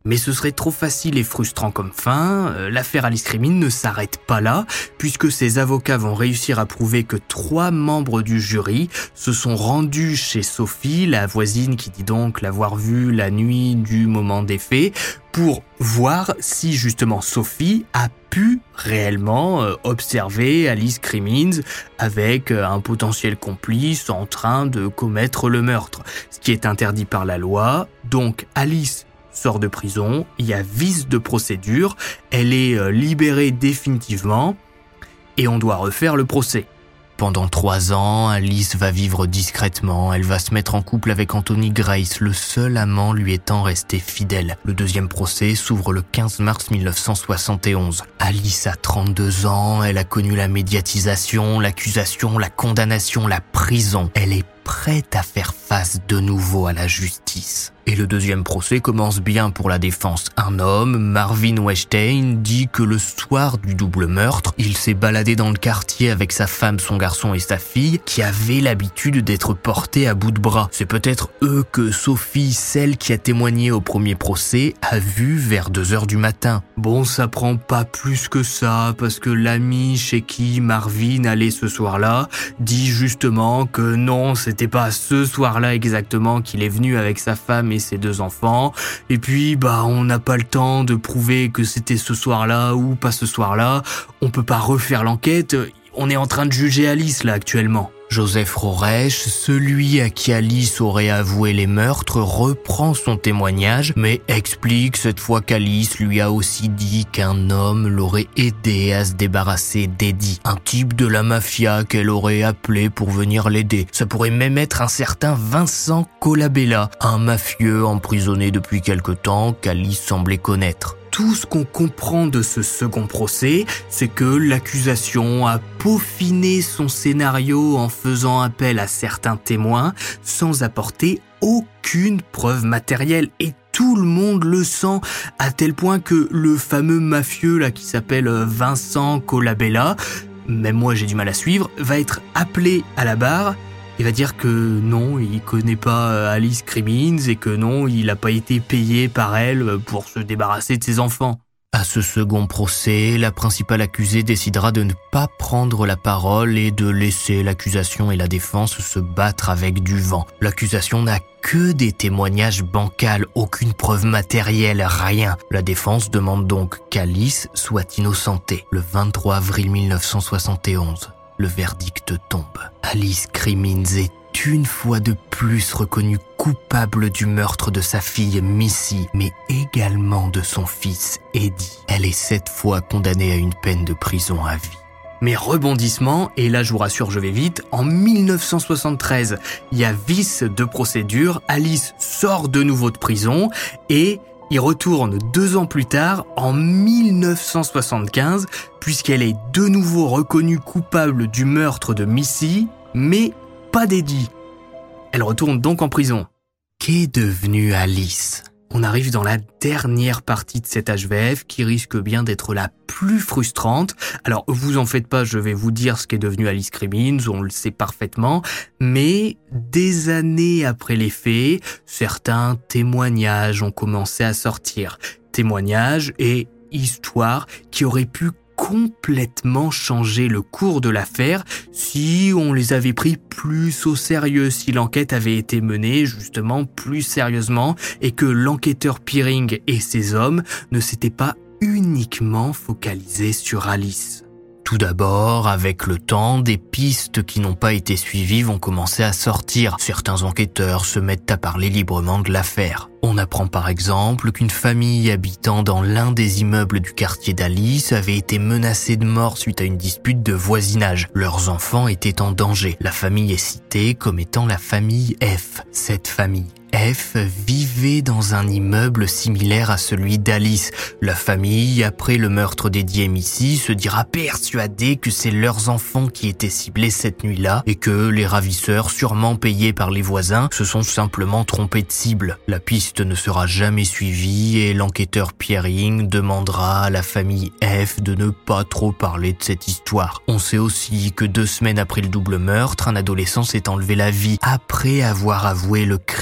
Mais ce serait trop facile et frustrant comme fin, euh, l'affaire Alice Crimmins ne s'arrête pas là, puisque ses avocats vont réussir à prouver que trois membres du jury se sont rendus chez Sophie, la voisine qui dit donc l'avoir vue la nuit du moment des faits, pour voir si justement Sophie a pu réellement euh, observer Alice Crimmins avec euh, un potentiel complice en train de commettre le meurtre, ce qui est interdit par la loi. Donc Alice sort de prison, il y a vice de procédure, elle est euh, libérée définitivement et on doit refaire le procès. Pendant trois ans, Alice va vivre discrètement, elle va se mettre en couple avec Anthony Grace, le seul amant lui étant resté fidèle. Le deuxième procès s'ouvre le quinze mars mille neuf cent soixante et onze. Alice a trente-deux ans, elle a connu la médiatisation, l'accusation, la condamnation, la prison. Elle est prête à faire face de nouveau à la justice. Et le deuxième procès commence bien pour la défense. Un homme, Marvin Weinstein, dit que le soir du double meurtre, il s'est baladé dans le quartier avec sa femme, son garçon et sa fille, qui avaient l'habitude d'être portés à bout de bras. C'est peut-être eux que Sophie, celle qui a témoigné au premier procès, a vu vers deux heures du matin. Bon, ça prend pas plus que ça, parce que l'ami chez qui Marvin allait ce soir-là dit justement que non, c'était pas ce soir-là exactement qu'il est venu avec sa femme et ses deux enfants. Et puis, bah, on n'a pas le temps de prouver que c'était ce soir-là ou pas ce soir-là. On peut pas refaire l'enquête. On est en train de juger Alice, là, actuellement. Joseph Roresh, celui à qui Alice aurait avoué les meurtres, reprend son témoignage, mais explique cette fois qu'Alice lui a aussi dit qu'un homme l'aurait aidé à se débarrasser d'Eddie, un type de la mafia qu'elle aurait appelé pour venir l'aider. Ça pourrait même être un certain Vincent Colabella, un mafieux emprisonné depuis quelque temps qu'Alice semblait connaître. Tout ce qu'on comprend de ce second procès, c'est que l'accusation a peaufiné son scénario en faisant appel à certains témoins sans apporter aucune preuve matérielle. Et tout le monde le sent, à tel point que le fameux mafieux là qui s'appelle Vincent Colabella, même moi j'ai du mal à suivre, va être appelé à la barre. Il va dire que non, il connaît pas Alice Crimmins et que non, il n'a pas été payé par elle pour se débarrasser de ses enfants. À ce second procès, la principale accusée décidera de ne pas prendre la parole et de laisser l'accusation et la défense se battre avec du vent. L'accusation n'a que des témoignages bancals, aucune preuve matérielle, rien. La défense demande donc qu'Alice soit innocentée. Le vingt-trois avril mille neuf cent soixante et onze. Le verdict tombe. Alice Crimmins est une fois de plus reconnue coupable du meurtre de sa fille Missy, mais également de son fils Eddie. Elle est cette fois condamnée à une peine de prison à vie. Mais rebondissement, et là je vous rassure je vais vite, en mille neuf cent soixante-treize, il y a vice de procédure, Alice sort de nouveau de prison et il retourne deux ans plus tard, en mille neuf cent soixante-quinze, puisqu'elle est de nouveau reconnue coupable du meurtre de Missy, mais pas d'Eddie. Elle retourne donc en prison. Qu'est devenue Alice ? On arrive dans la dernière partie de cet H V F qui risque bien d'être la plus frustrante. Alors, vous en faites pas, je vais vous dire ce qu'est devenu Alice Crimmins, on le sait parfaitement. Mais des années après les faits, certains témoignages ont commencé à sortir. Témoignages et histoires qui auraient pu complètement changer le cours de l'affaire si on les avait pris plus au sérieux, si l'enquête avait été menée justement plus sérieusement et que l'enquêteur Piering et ses hommes ne s'étaient pas uniquement focalisés sur Alice. Tout d'abord, avec le temps, des pistes qui n'ont pas été suivies vont commencer à sortir. Certains enquêteurs se mettent à parler librement de l'affaire. On apprend par exemple qu'une famille habitant dans l'un des immeubles du quartier d'Alice avait été menacée de mort suite à une dispute de voisinage. Leurs enfants étaient en danger. La famille est citée comme étant la famille F. Cette famille F vivait dans un immeuble similaire à celui d'Alice. La famille, après le meurtre d'Eddie et Missy, se dira persuadée que c'est leurs enfants qui étaient ciblés cette nuit-là et que les ravisseurs, sûrement payés par les voisins, se sont simplement trompés de cible. La piste ne sera jamais suivie et l'enquêteur Piering demandera à la famille F de ne pas trop parler de cette histoire. On sait aussi que deux semaines après le double meurtre, un adolescent s'est enlevé la vie après avoir avoué le crime à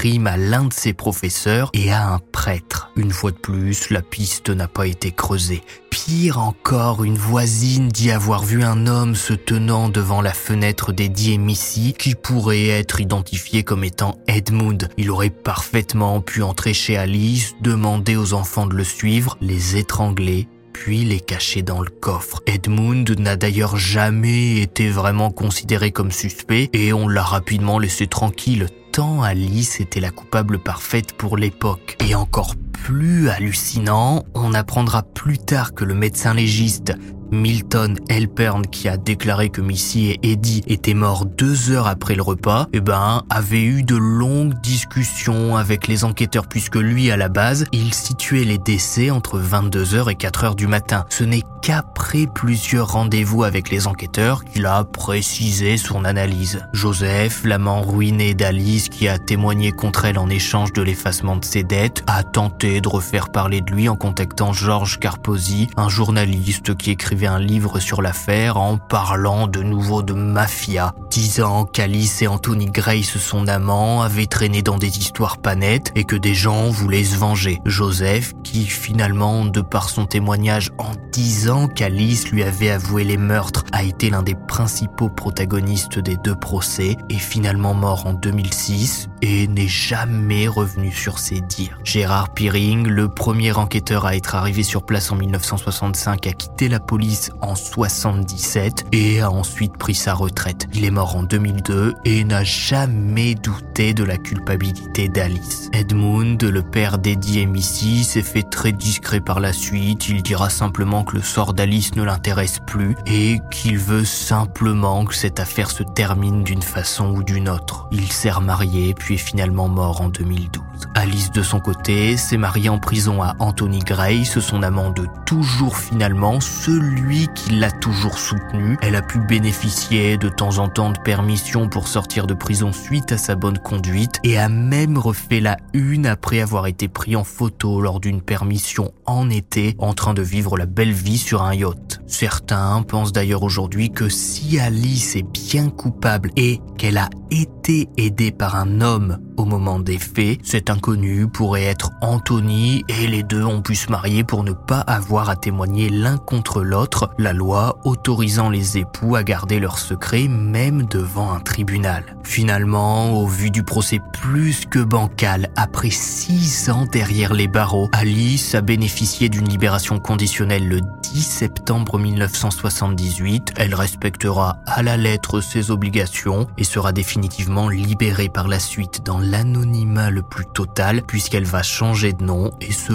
l'un de ses professeurs et à un prêtre. Une fois de plus, la piste n'a pas été creusée. Pire encore, une voisine dit avoir vu un homme se tenant devant la fenêtre d'Eddie et Missy qui pourrait être identifié comme étant Edmund. Il aurait parfaitement pu entrer chez Alice, demander aux enfants de le suivre, les étrangler, puis les cacher dans le coffre. Edmund n'a d'ailleurs jamais été vraiment considéré comme suspect et on l'a rapidement laissé tranquille, tant Alice était la coupable parfaite pour l'époque. Et encore plus hallucinant, on apprendra plus tard que le médecin légiste Milton Halpern, qui a déclaré que Missy et Eddie étaient morts deux heures après le repas, eh ben, avait eu de longues discussions avec les enquêteurs puisque lui, à la base, il situait les décès entre vingt-deux heures et quatre heures du matin. Ce n'est qu'après plusieurs rendez-vous avec les enquêteurs qu'il a précisé son analyse. Joseph, l'amant ruiné d'Alice qui a témoigné contre elle en échange de l'effacement de ses dettes, a tenté de refaire parler de lui en contactant George Carposi, un journaliste qui écrivait un livre sur l'affaire en parlant de nouveau de mafia, disant qu'Alice et Anthony Grace, son amant, avaient traîné dans des histoires pas nettes et que des gens voulaient se venger. Joseph, qui finalement, de par son témoignage en disant qu'Alice lui avait avoué les meurtres, a été l'un des principaux protagonistes des deux procès, est finalement mort en deux mille six et n'est jamais revenu sur ses dires. Gérard Piring, le premier enquêteur à être arrivé sur place en mille neuf cent soixante-cinq, a quitté la police en soixante-dix-sept et a ensuite pris sa retraite. Il est mort en deux mille deux et n'a jamais douté de la culpabilité d'Alice. Edmund, le père d'Eddie et Missy, s'est fait très discret par la suite. Il dira simplement que le sort d'Alice ne l'intéresse plus et qu'il veut simplement que cette affaire se termine d'une façon ou d'une autre. Il s'est remarié puis est finalement mort en deux mille douze. Alice, de son côté, s'est mariée en prison à Anthony Grace, son amant de toujours finalement, celui qui l'a toujours soutenu. Elle a pu bénéficier de temps en temps de permissions pour sortir de prison suite à sa bonne conduite et a même refait la une après avoir été pris en photo lors d'une permission en été en train de vivre la belle vie sur un yacht. Certains pensent d'ailleurs aujourd'hui que si Alice est bien coupable et qu'elle a été aidée par un homme au moment des faits, cet inconnu pourrait être Anthony et les deux ont pu se marier pour ne pas avoir à témoigner l'un contre l'autre, la loi autorisant les époux à garder leur secret même devant un tribunal. Finalement, au vu du procès plus que bancal, après six ans derrière les barreaux, Alice a bénéficié d'une libération conditionnelle le dix septembre mille neuf cent soixante-dix-huit. Elle respectera à la lettre ses obligations et sera définitivement libérée par la suite dans l'anonymat le plus total puisqu'elle va changer de nom et se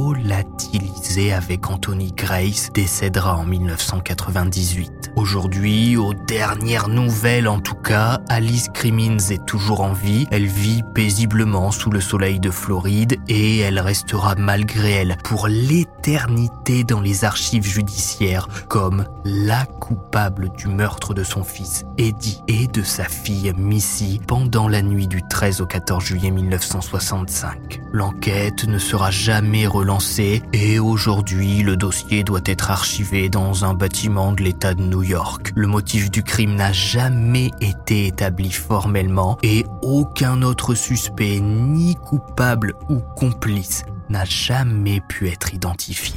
volatiliser avec Anthony Grace, décédera en mille neuf cent quatre-vingt-dix-huit. Aujourd'hui, aux dernières nouvelles en tout cas, Alice Crimmins est toujours en vie. Elle vit paisiblement sous le soleil de Floride et elle restera malgré elle pour l'éternité dans les archives judiciaires comme la coupable du meurtre de son fils Eddie et de sa fille Missy pendant la nuit du treize au quatorze juillet mille neuf cent soixante-cinq. L'enquête ne sera jamais relancée et aujourd'hui le dossier doit être archivé dans un bâtiment de l'État de New York. Le motif du crime n'a jamais été établi formellement et aucun autre suspect, ni coupable ou complice, n'a jamais pu être identifié.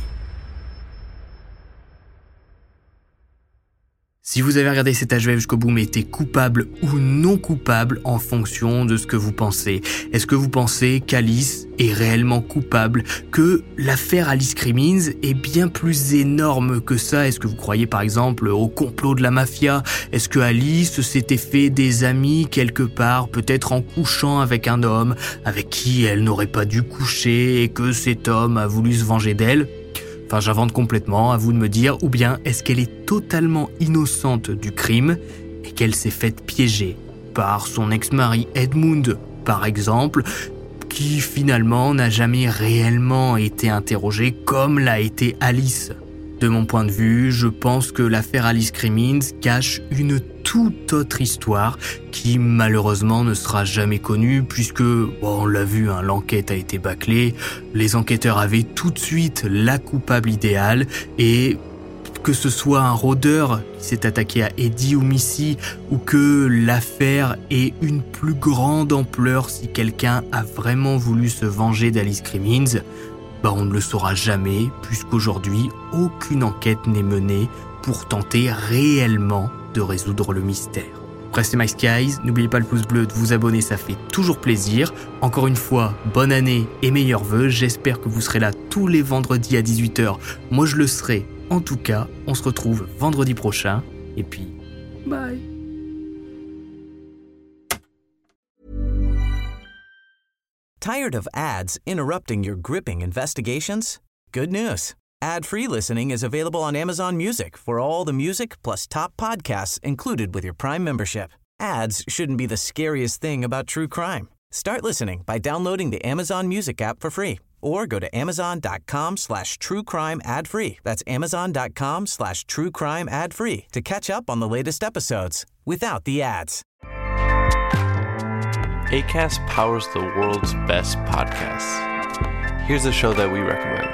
Si vous avez regardé cet H V F jusqu'au bout, mettez coupable ou non coupable en fonction de ce que vous pensez. Est-ce que vous pensez qu'Alice est réellement coupable, que l'affaire Alice Crimmins est bien plus énorme que ça? Est-ce que vous croyez par exemple au complot de la mafia? Est-ce que Alice s'était fait des amis quelque part, peut-être en couchant avec un homme avec qui elle n'aurait pas dû coucher et que cet homme a voulu se venger d'elle? Enfin, j'invente complètement, à vous de me dire, ou bien est-ce qu'elle est totalement innocente du crime et qu'elle s'est faite piéger par son ex-mari Edmund, par exemple, qui finalement n'a jamais réellement été interrogé comme l'a été Alice. De mon point de vue, je pense que l'affaire Alice Crimmins cache une toute autre histoire qui malheureusement ne sera jamais connue puisque, bon, on l'a vu, hein, l'enquête a été bâclée, les enquêteurs avaient tout de suite la coupable idéale et que ce soit un rôdeur qui s'est attaqué à Eddie ou Missy, ou que l'affaire ait une plus grande ampleur si quelqu'un a vraiment voulu se venger d'Alice Crimmins, bah on ne le saura jamais, puisqu'aujourd'hui, aucune enquête n'est menée pour tenter réellement de résoudre le mystère. Après, c'est My Skies, n'oubliez pas le pouce bleu, de vous abonner, ça fait toujours plaisir. Encore une fois, bonne année et meilleurs vœux, j'espère que vous serez là tous les vendredis à dix-huit heures. Moi je le serai, en tout cas, on se retrouve vendredi prochain, et puis, bye. Tired of ads interrupting your gripping investigations? Good news. Ad-free listening is available on Amazon Music for all the music plus top podcasts included with your Prime membership. Ads shouldn't be the scariest thing about true crime. Start listening by downloading the Amazon Music app for free or go to amazon.com slash true crime ad free. That's amazon.com slash true crime ad free to catch up on the latest episodes without the ads. Acast powers the world's best podcasts. Here's a show that we recommend.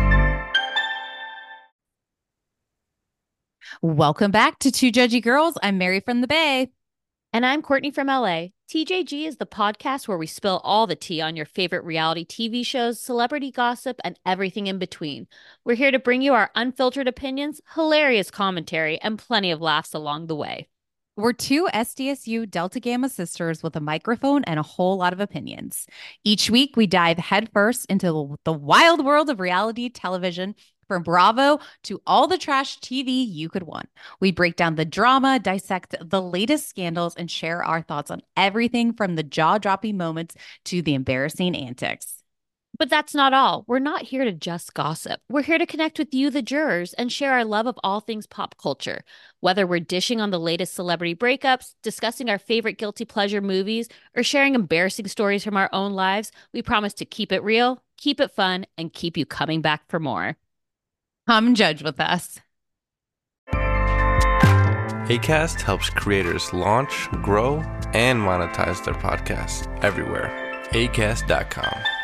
Welcome back to Two Judgy Girls. I'm Mary from the Bay. And I'm Courtney from L A. T J G is the podcast where we spill all the tea on your favorite reality T V shows, celebrity gossip, and everything in between. We're here to bring you our unfiltered opinions, hilarious commentary, and plenty of laughs along the way. We're two S D S U Delta Gamma sisters with a microphone and a whole lot of opinions. Each week, we dive headfirst into the wild world of reality television, from Bravo to all the trash T V you could want. We break down the drama, dissect the latest scandals, and share our thoughts on everything from the jaw-dropping moments to the embarrassing antics. But that's not all. We're not here to just gossip. We're here to connect with you, the jurors, and share our love of all things pop culture. Whether we're dishing on the latest celebrity breakups, discussing our favorite guilty pleasure movies, or sharing embarrassing stories from our own lives, we promise to keep it real, keep it fun, and keep you coming back for more. Come judge with us. Acast helps creators launch, grow, and monetize their podcasts everywhere. acast dot com.